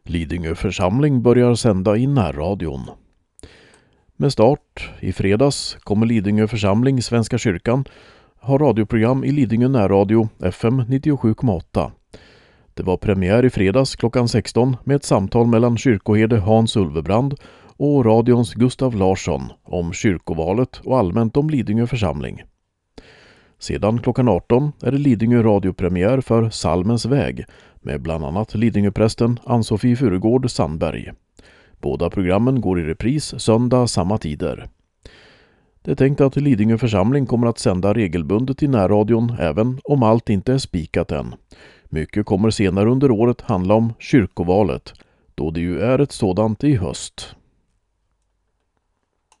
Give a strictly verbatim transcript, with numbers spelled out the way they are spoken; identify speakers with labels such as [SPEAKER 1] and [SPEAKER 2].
[SPEAKER 1] Lidingö församling börjar sända i närradion. Med start i fredags kommer Lidingö församling Svenska kyrkan ha radioprogram i Lidingö närradio F M nittiosju komma åtta. Det var premiär i fredags klockan sexton med ett samtal mellan kyrkoherde Hans Ulvebrand och radions Gustav Larsson om kyrkovalet och allmänt om Lidingö församling. Sedan klockan arton är det Lidingö radiopremiär för Salmens väg med bland annat Lidingöprästen Ann-Sofie Furugård Sandberg. Båda programmen går i repris söndag samma tider. Det är tänkt att Lidingö församling kommer att sända regelbundet i närradion även om allt inte är spikat än. Mycket kommer senare under året handla om kyrkovalet, då det ju är ett sådant i höst.